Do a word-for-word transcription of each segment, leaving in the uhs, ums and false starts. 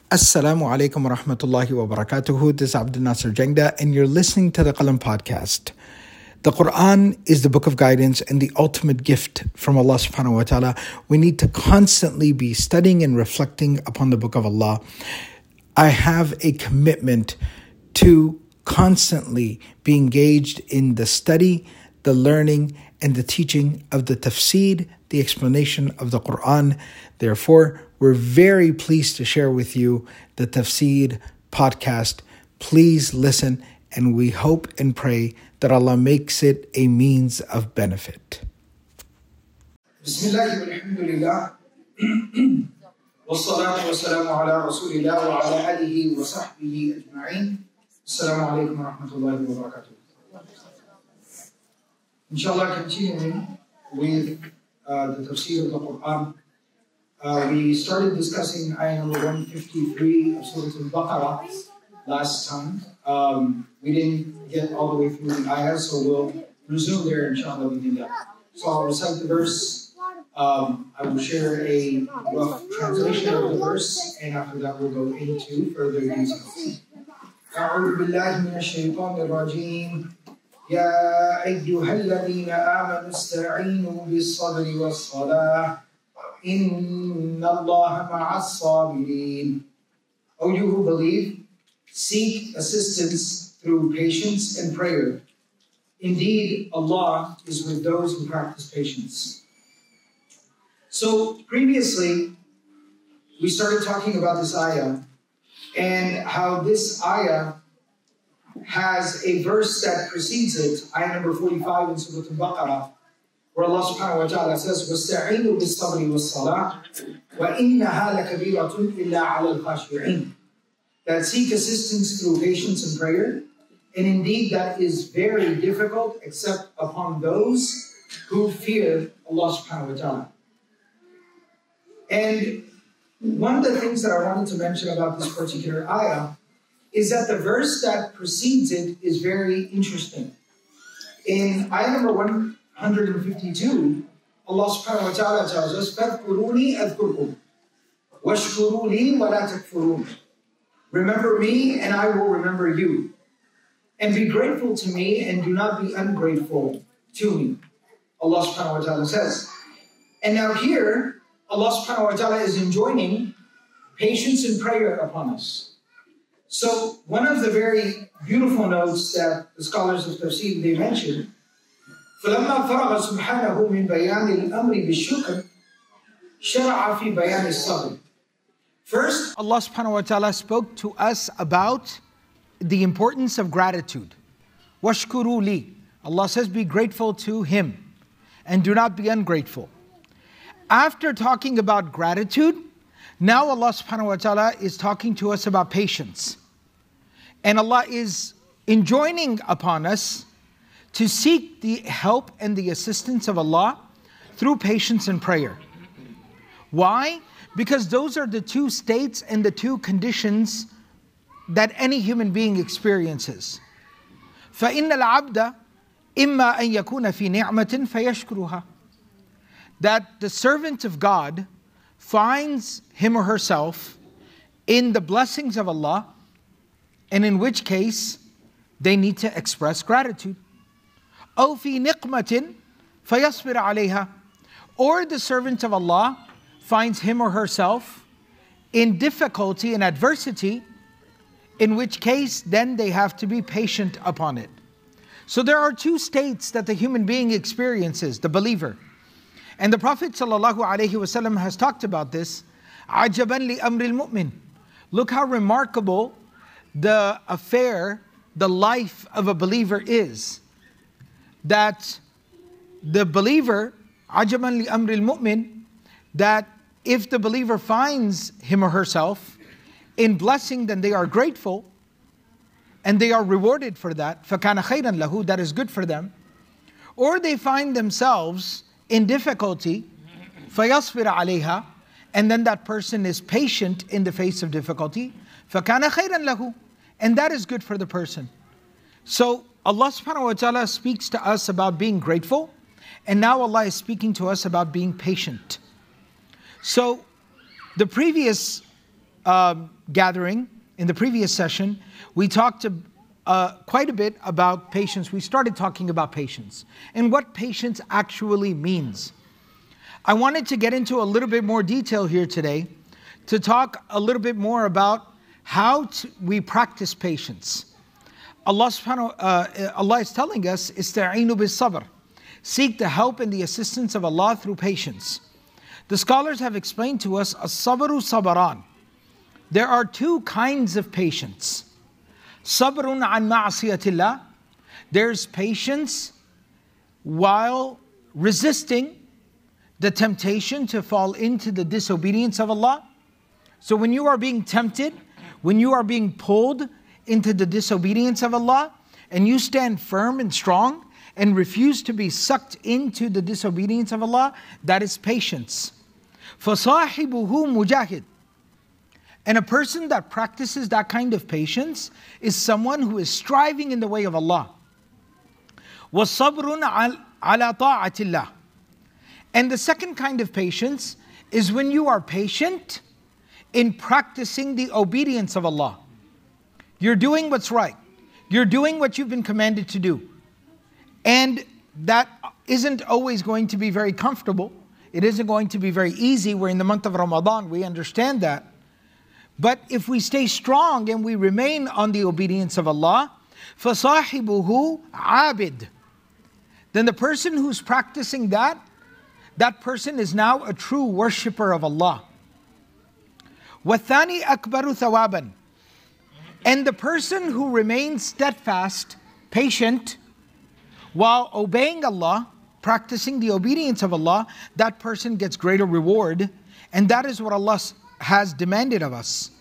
Assalamu alaikum wa rahmatullahi wa barakatuhu. This is Abdul Nasser Jangda, and you're listening to the Qalam podcast. The Quran is the book of guidance and the ultimate gift from Allah subhanahu wa ta'ala. We need to constantly be studying and reflecting upon the book of Allah. I have a commitment to constantly be engaged in the study, the learning, and the teaching of the tafsir, the explanation of the Quran. Therefore, we're very pleased to share with you the Tafsir podcast. Please listen, and we hope and pray that Allah makes it a means of benefit. Bismillah walhamdulillah wassalatu wassalamu ala rasulillah wa ala alihi wa sahbihi ajma'in. Assalamu alaikum wa rahmatullahi wa barakatuh. Inshallah, continuing with uh, the tafsir of the Quran. Uh, we started discussing ayah number one fifty-three of Surah Al-Baqarah last time. Um, we didn't get all the way through the ayah, so we'll resume there, inshallah. So I'll recite the verse. Um, I will share a rough translation of the verse, and after that we'll go into further details. أعوذ بالله من الشيطان الرجيم يا أيها الذين آمنوا استعينوا بالصبر والصلاة إِنَّ اللَّهَ مَعَ الصَّابِرِينَ. O you who believe, seek assistance through patience and prayer. Indeed, Allah is with those who practice patience. So previously, we started talking about this ayah and how this ayah has a verse that precedes it, ayah number forty-five in Surah Al-Baqarah, where Allah subhanahu wa ta'ala says, وَاسْتَعِينُوا بِالصَّبْرِ وَالصَّلَاةِ وَإِنَّهَا لَكَبِيرَةٌ إِلَّا عَلَى الْخَاشِعِينَ. That seek assistance through patience and prayer, and indeed that is very difficult except upon those who fear Allah subhanahu wa ta'ala. And one of the things that I wanted to mention about this particular ayah is that the verse that precedes it is very interesting. In ayah number one fifty-two, Allah subhanahu wa ta'ala tells us, فَاذْكُرُونِي أَذْكُرْكُمْ وَاشْكُرُوا لِي وَلَا تَكْفُرُونَ. Remember me and I will remember you. And be grateful to me and do not be ungrateful to me. Allah subhanahu wa ta'ala says. And now here, Allah subhanahu wa ta'ala is enjoining patience and prayer upon us. So one of the very beautiful notes that the scholars of Tafsir, they mentioned, فلما فرغ سبحانه من بيان الأمر بالشكر شرع في بيان الصبر. First, Allah subhanahu wa ta'ala spoke to us about the importance of gratitude. وَاشْكُرُوا لِي. Allah says, be grateful to Him and do not be ungrateful. After talking about gratitude, now Allah subhanahu wa ta'ala is talking to us about patience. And Allah is enjoining upon us to seek the help and the assistance of Allah through patience and prayer. Why? Because those are the two states and the two conditions that any human being experiences. فَإِنَّ الْعَبْدَ إِمَّا أَن يَكُونَ فِي نِعْمَةٍ فَيَشْكُرُهَا. That the servant of God finds him or herself in the blessings of Allah, and in which case they need to express gratitude. أو في نقمة فيصبر عليها. Or the servant of Allah finds him or herself in difficulty and adversity, in which case then they have to be patient upon it. So there are two states that the human being experiences, the believer. And the Prophet ﷺ has talked about this. عَجَبًا لِأَمْرِ الْمُؤْمِنِ. Look how remarkable the affair, the life of a believer is. That the believer, عَجَبًا لِأَمْرِ الْمُؤْمِنِ, that if the believer finds him or herself in blessing, then they are grateful and they are rewarded for that. فَكَانَ خَيْرًا لَهُ. That is good for them. Or they find themselves in difficulty, فَيَصْبِرَ عَلَيْهَا, and then that person is patient in the face of difficulty, فَكَانَ خَيْرًا لَهُ, and that is good for the person. So Allah subhanahu wa ta'ala speaks to us about being grateful, and now Allah is speaking to us about being patient. So the previous um, gathering, in the previous session, we talked to, uh, quite a bit about patience. We started talking about patience and what patience actually means. I wanted to get into a little bit more detail here today to talk a little bit more about how to, we practice patience. Allah subhanahu uh, Allah is telling us, "Ista'inu bis-sabr." Seek the help and the assistance of Allah through patience. The scholars have explained to us, as-sabru sabaran. There are two kinds of patience. Sabrun an ma'asiyatillah. There's patience while resisting the temptation to fall into the disobedience of Allah. So when you are being tempted, when you are being pulled into the disobedience of Allah, and you stand firm and strong and refuse to be sucked into the disobedience of Allah, that is patience. فَصَاحِبُهُ مُجَاهِدٌ. And a person that practices that kind of patience is someone who is striving in the way of Allah. وَصَبْرٌ عَلَى طَاعَةِ اللَّهِ. And the second kind of patience is when you are patient in practicing the obedience of Allah. You're doing what's right. You're doing what you've been commanded to do. And that isn't always going to be very comfortable. It isn't going to be very easy. We're in the month of Ramadan, we understand that. But if we stay strong and we remain on the obedience of Allah, فَصَاحِبُهُ عَابِدٌ. Then the person who's practicing that, that person is now a true worshipper of Allah. وَالثَّانِي أَكْبَرُ ثَوَابًا. And the person who remains steadfast, patient, while obeying Allah, practicing the obedience of Allah, that person gets greater reward. And that is what Allah has demanded of us.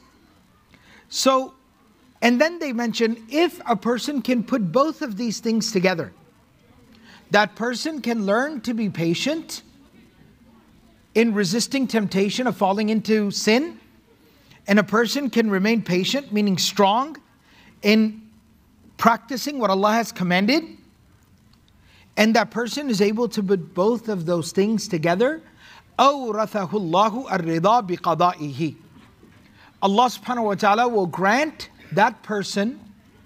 So, and then they mention, if a person can put both of these things together, that person can learn to be patient in resisting temptation of falling into sin, and a person can remain patient, meaning strong, in practicing what Allah has commanded, and that person is able to put both of those things together, أَوْرَثَهُ اللَّهُ الرِّضَى بِقَضَائِهِ. Allah subhanahu wa ta'ala will grant that person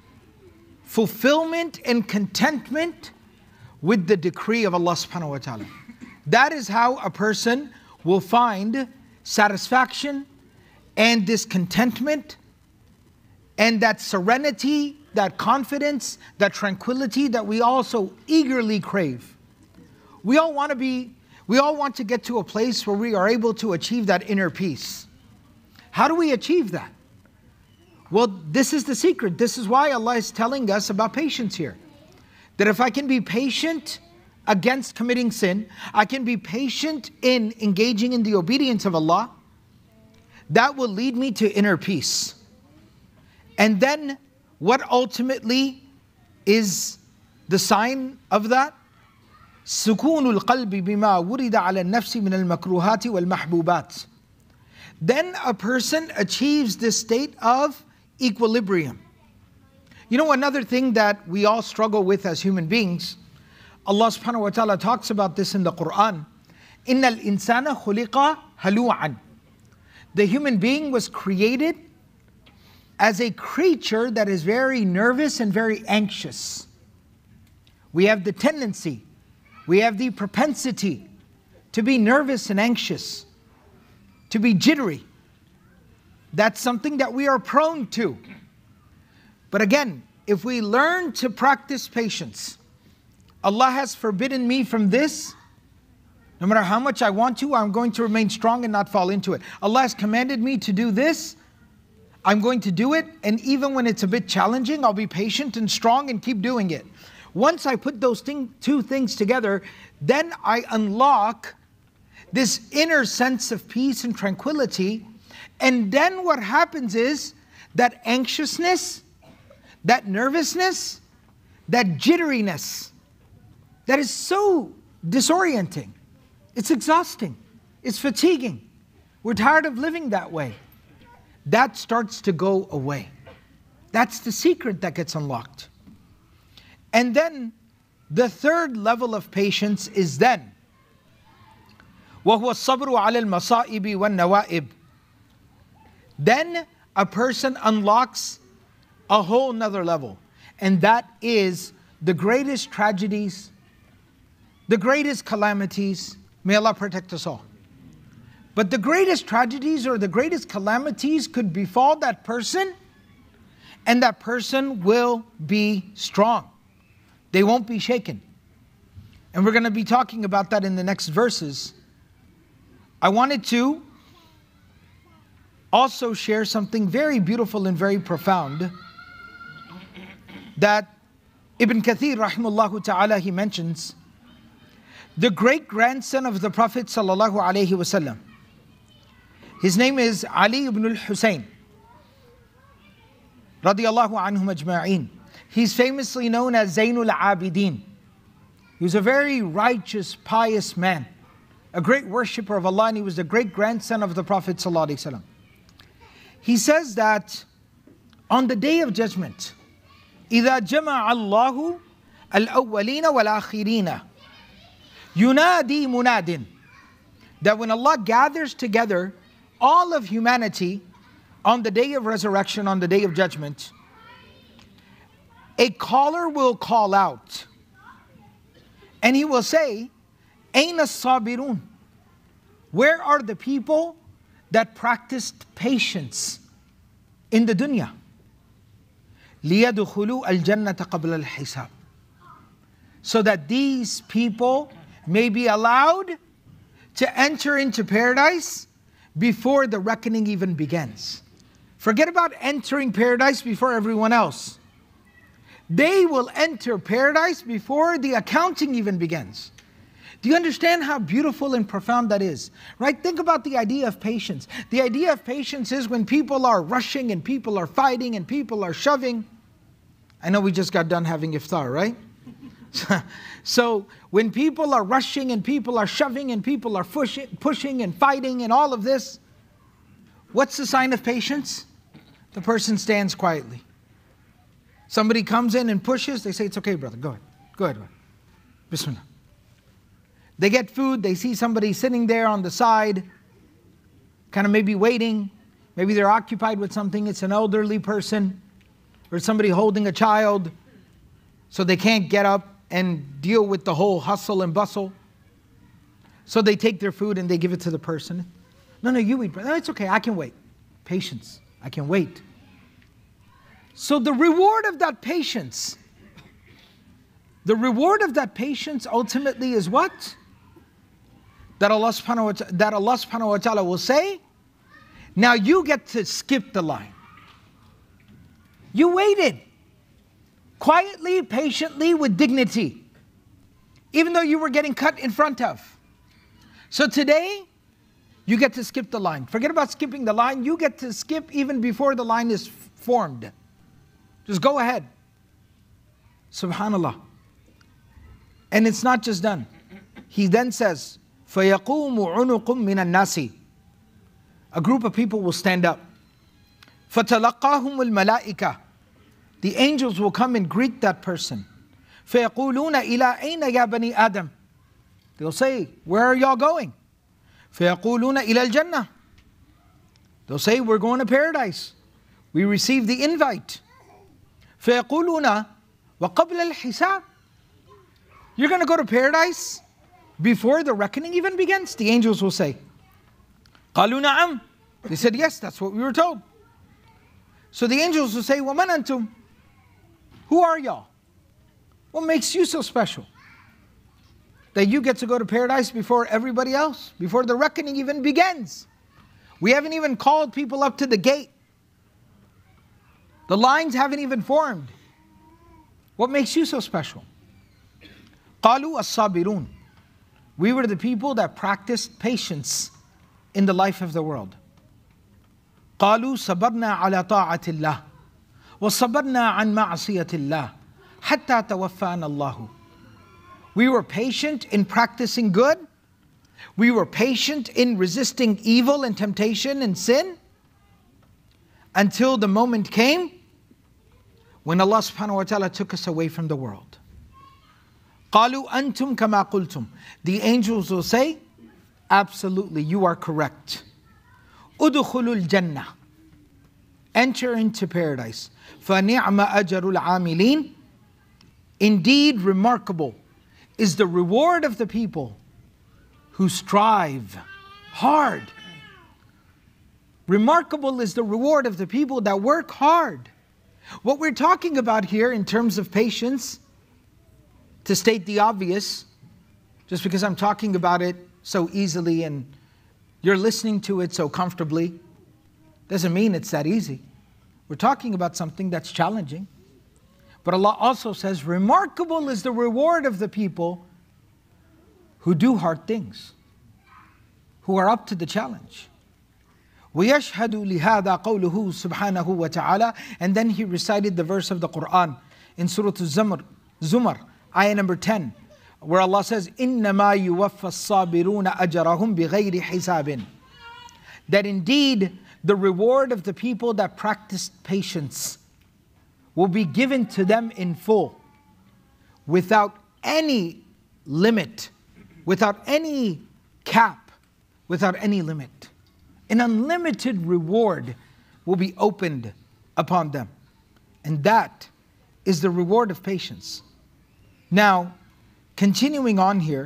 fulfillment and contentment with the decree of Allah subhanahu wa ta'ala. That is how a person will find satisfaction and discontentment and that serenity, that confidence, that tranquility that we also eagerly crave. We all want to be, we all want to get to a place where we are able to achieve that inner peace. How do we achieve that? Well, this is the secret. This is why Allah is telling us about patience here. That if I can be patient against committing sin, I can be patient in engaging in the obedience of Allah, that will lead me to inner peace. And then what ultimately is the sign of that? سكون القلب بما ورد على النفس من المكروهات والمحبوبات. Then a person achieves this state of equilibrium. You know, another thing that we all struggle with as human beings, Allah subhanahu wa ta'ala talks about this in the Quran. إِنَّ الْإِنسَانَ خُلِقَ هَلُوعًا. The human being was created as a creature that is very nervous and very anxious. We have the tendency, we have the propensity to be nervous and anxious, to be jittery. That's something that we are prone to. But again, if we learn to practice patience, Allah has forbidden me from this. No matter how much I want to, I'm going to remain strong and not fall into it. Allah has commanded me to do this. I'm going to do it. And even when it's a bit challenging, I'll be patient and strong and keep doing it. Once I put those thing, two things together, then I unlock this inner sense of peace and tranquility. And then what happens is that anxiousness, that nervousness, that jitteriness, that is so disorienting. It's exhausting. It's fatiguing. We're tired of living that way. That starts to go away. That's the secret that gets unlocked. And then the third level of patience is then وَهُوَ الصَّبْرُ عَلَى الْمَصَائِبِ وَالنَّوَائِبِ. then a person unlocks a whole nother level. And that is the greatest tragedies, the greatest calamities. May Allah protect us all. But the greatest tragedies or the greatest calamities could befall that person, and that person will be strong. They won't be shaken. And we're going to be talking about that in the next verses. I wanted to also share something very beautiful and very profound that Ibn Kathir rahimahullah ta'ala, he mentions the great grandson of the Prophet sallallahu alaihi wasallam. His name is Ali ibn al-Husayn radiyallahu anhum ajma'in. He's famously known as Zainul Abidin. He was a very righteous, pious man, a great worshipper of Allah, and he was the great grandson of the Prophet sallallahu alaihi wasallam. He says that on the day of judgment, إِذَا جَمَعَ اللَّهُ الْأَوَّلِينَ وَالْآخِرِينَ يُنَادِي مُنَادٍ, that when Allah gathers together all of humanity on the day of resurrection, on the day of judgment, a caller will call out and he will say, أَيْنَ الصَّابِرُونَ, where are the people that practiced patience in the dunya? لِيَدْخُلُوا الْجَنَّةَ قَبْلَ الْحِسَابِ, so that these people may be allowed to enter into paradise before the reckoning even begins. Forget about entering paradise before everyone else. They will enter paradise before the accounting even begins. Do you understand how beautiful and profound that is? Right? Think about the idea of patience. The idea of patience is when people are rushing and people are fighting and people are shoving. I know we just got done having iftar, right? So when people are rushing and people are shoving and people are pushing, pushing and fighting and all of this, what's the sign of patience? The person stands quietly. Somebody comes in and pushes, they say, it's okay, brother, go ahead, go ahead, go ahead. Bismillah. They get food, they see somebody sitting there on the side, kind of maybe waiting, maybe they're occupied with something, it's an elderly person, or somebody holding a child, so they can't get up and deal with the whole hustle and bustle. So they take their food and they give it to the person. No, no, you eat, brother. No, it's okay, I can wait. Patience, I can wait. So the reward of that patience, the reward of that patience ultimately is what? That Allah subhanahu wa ta'ala, that Allah subhanahu wa ta'ala will say, now you get to skip the line. You waited quietly, patiently, with dignity, even though you were getting cut in front of. So today, you get to skip the line. Forget about skipping the line. You get to skip even before the line is formed. Just go ahead. Subhanallah. And it's not just done. He then says, فَيَقُومُ عُنُقٌ مِّنَ النَّاسِ, a group of people will stand up. فَتَلَقَّاهُمُ الْمَلَائِكَةِ, the angels will come and greet that person. فَيَقُولُونَ إِلَىٰ أَيْنَ يَا بَنِي آدَمَ, they'll say, where are y'all going? فَيَقُولُونَ إِلَى الْجَنَّةِ, they'll say, we're going to paradise. We received the invite. فَيَقُولُونَ وَقَبْلَ الْحِسَابِ, you're going to go to paradise before the reckoning even begins? The angels will say. قَالُوا نَعَمْ, they said, yes, that's what we were told. So the angels will say, وَمَنْ أَنْتُمْ, who are y'all? What makes you so special that you get to go to paradise before everybody else, before the reckoning even begins? We haven't even called people up to the gate. The lines haven't even formed. What makes you so special? قَالُوا الصَّابِرُونَ, we were the people that practiced patience in the life of the world. قَالُوا صَبَرْنَا عَلَى طَاعَةِ اللَّهِ وَصَبَرْنَا عَنْ مَعْصِيَةِ اللَّهِ حَتَّى تَوَفَّانَا اللَّهُ, we were patient in practicing good. We were patient in resisting evil and temptation and sin until the moment came when Allah subhanahu wa ta'ala took us away from the world. قَالُوا أَنْتُمْ كَمَا قُلْتُمْ, the angels will say, absolutely, you are correct. أُدْخُلُوا الْجَنَّةِ, enter into paradise. فَنِعْمَ أَجَرُ الْعَامِلِينَ. Indeed, remarkable is the reward of the people who strive hard. Remarkable is the reward of the people that work hard. What we're talking about here in terms of patience, to state the obvious, just because I'm talking about it so easily and you're listening to it so comfortably, doesn't mean it's that easy. We're talking about something that's challenging. But Allah also says, remarkable is the reward of the people who do hard things, who are up to the challenge. وَيَشْهَدُ لِهَذَا قَوْلُهُ سُبْحَانَهُ وَتَعَالَى. And then he recited the verse of the Quran in Surah Zumar, Zumar, ayah number ten, where Allah says, إِنَّمَا يُوَفَّى الصَّابِرُونَ أَجَرَهُمْ بِغَيْرِ حِسَابٍ. That indeed the reward of the people that practiced patience will be given to them in full, without any limit, without any cap, without any limit. An unlimited reward will be opened upon them. And that is the reward of patience. Now, continuing on here,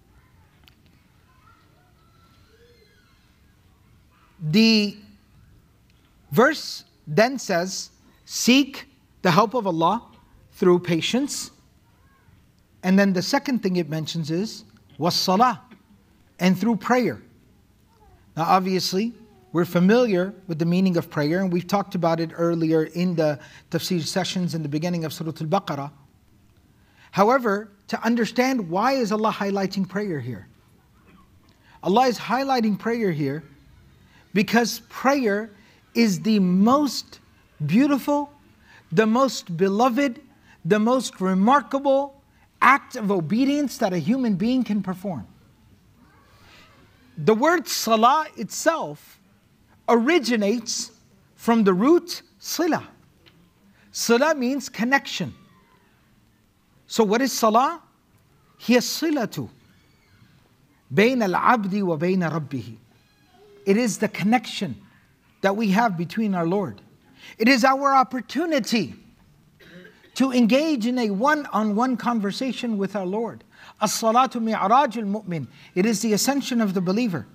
the verse then says, seek the help of Allah through patience. And then the second thing it mentions is, was-salah, and through prayer. Now obviously, we're familiar with the meaning of prayer, and we've talked about it earlier in the tafsir sessions in the beginning of Surah Al-Baqarah. However, to understand why is Allah highlighting prayer here? Allah is highlighting prayer here because prayer is the most beautiful, the most beloved, the most remarkable act of obedience that a human being can perform. The word salah itself originates from the root sila. Sila means connection. So what is salah? هي الصلة بين العبد وبين ربه. It is the connection that we have between our Lord. It is our opportunity to engage in a one-on-one conversation with our Lord. As-salatu mi'raj al-mu'min. It is the ascension of the believer.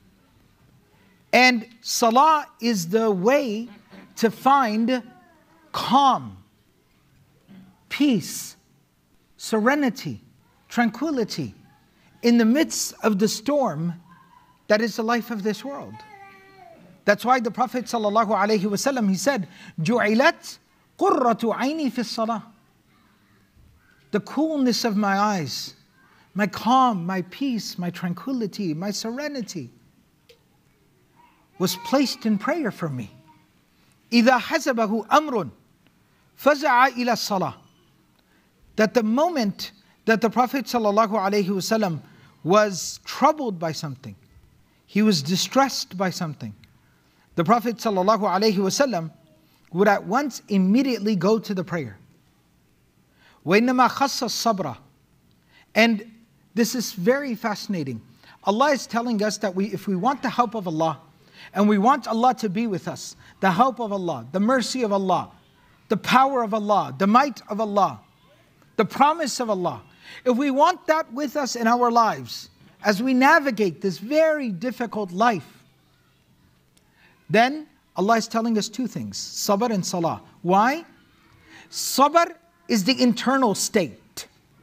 And salah is the way to find calm, peace, serenity, tranquility in the midst of the storm that is the life of this world. That's why the Prophet sallallahu alaihi wasallam, he said, "Ju'ilat qurratu aini fi salah." The coolness of my eyes, my calm, my peace, my tranquility, my serenity was placed in prayer for me. إِذَا حَزَبَهُ أَمْرٌ فَزَعَ إِلَى الصَّلَاةِ. That the moment that the Prophet ﷺ was troubled by something, he was distressed by something, the Prophet ﷺ would at once immediately go to the prayer. وَإِنَّمَا خَصَّ الصَّبْرَ. And this is very fascinating. Allah is telling us that we, if we want the help of Allah, and we want Allah to be with us, the help of Allah, the mercy of Allah, the power of Allah, the might of Allah, the promise of Allah, if we want that with us in our lives, as we navigate this very difficult life, then Allah is telling us two things, sabr and salah. Why? Sabr is the internal state.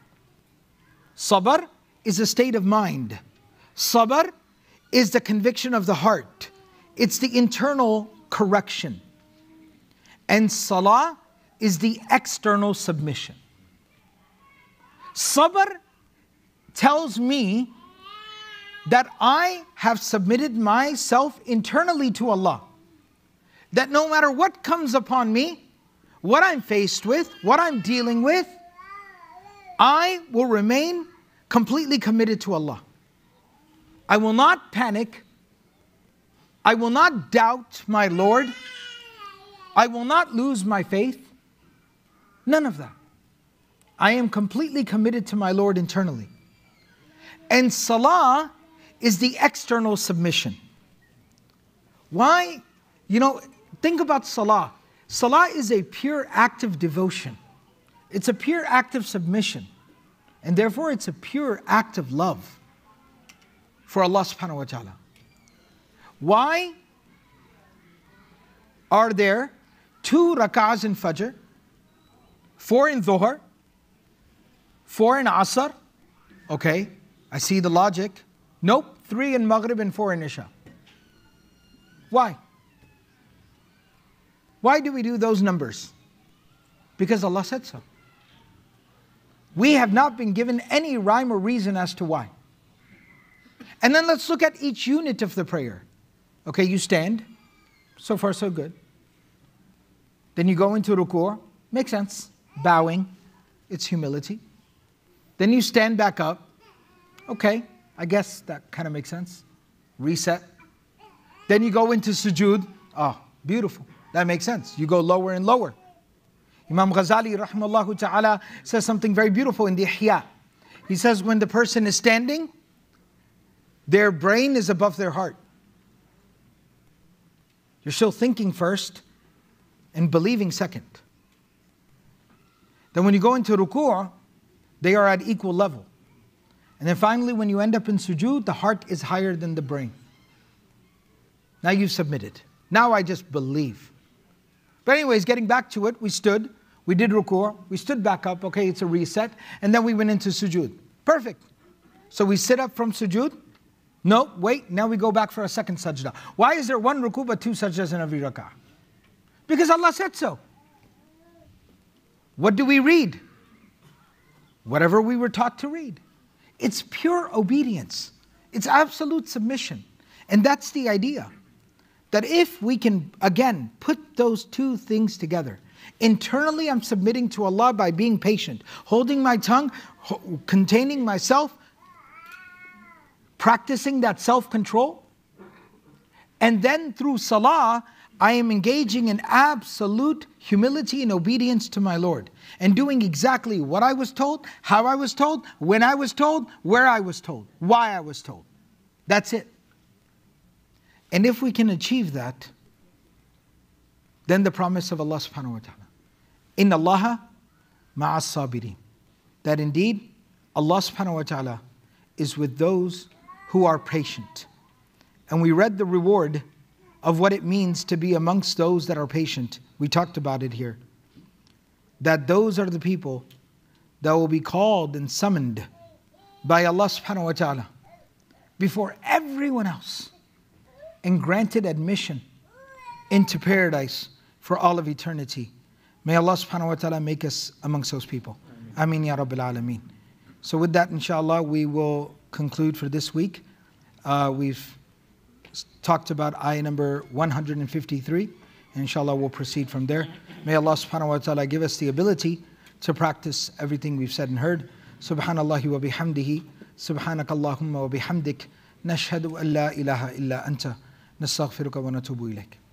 Sabr is a state of mind. Sabr is the conviction of the heart. It's the internal correction. And salah is the external submission. Sabr tells me that I have submitted myself internally to Allah. That no matter what comes upon me, what I'm faced with, what I'm dealing with, I will remain completely committed to Allah. I will not panic. I will not doubt my Lord. I will not lose my faith. None of that. I am completely committed to my Lord internally. And salah is the external submission. Why? You know, Think about salah. Salah is a pure act of devotion. It's a pure act of submission. And therefore it's a pure act of love for Allah subhanahu wa ta'ala. Why are there two rak'ahs in Fajr, four in Dhuhr, four in Asr? Okay, I see the logic. Nope, three in Maghrib and four in Isha. Why? Why do we do those numbers? Because Allah said so. We have not been given any rhyme or reason as to why. And then let's look at each unit of the prayer. Okay, you stand. So far, so good. Then you go into ruku'. Makes sense. Bowing. It's humility. Then you stand back up. Okay, I guess that kind of makes sense. Reset. Then you go into sujood. Oh, beautiful. That makes sense. You go lower and lower. Imam Ghazali rahimahullah ta'ala says something very beautiful in the Ihya. He says when the person is standing, their brain is above their heart. You're still thinking first and believing second. Then when you go into ruku', they are at equal level. And then finally when you end up in sujood, the heart is higher than the brain. Now you've submitted. Now I just believe. But anyways, getting back to it, we stood, we did ruku', we stood back up, okay, it's a reset, and then we went into sujood. Perfect. So we sit up from sujood. No, wait, now we go back for a second sajda. Why is there one ruku' but two sajdas in every rak'ah? Because Allah said so. What do we read? Whatever we were taught to read. It's pure obedience. It's absolute submission. And that's the idea. That if we can, again, put those two things together. Internally, I'm submitting to Allah by being patient, holding my tongue, ho- containing myself, practicing that self-control. And then through salah, I am engaging in absolute humility and obedience to my Lord. And doing exactly what I was told, how I was told, when I was told, where I was told, why I was told. That's it. And if we can achieve that, then the promise of Allah subhanahu wa ta'ala, Inna Allaha ma'as sabirin, that indeed Allah subhanahu wa ta'ala is with those who are patient. And we read the reward of what it means to be amongst those that are patient. We talked about it here. That those are the people that will be called and summoned by Allah subhanahu wa ta'ala before everyone else, and granted admission into paradise for all of eternity. May Allah subhanahu wa ta'ala make us amongst those people. Ameen ya Rabbil Alameen. So with that, inshallah, we will conclude for this week. Uh, we've talked about ayah number one hundred fifty-three. And inshallah, we'll proceed from there. May Allah subhanahu wa ta'ala give us the ability to practice everything we've said and heard. Subhanallahi wa bihamdihi. Subhanakallahumma wa bihamdik. Nashhadu an la ilaha illa anta. نستغفرك ونتوب إليك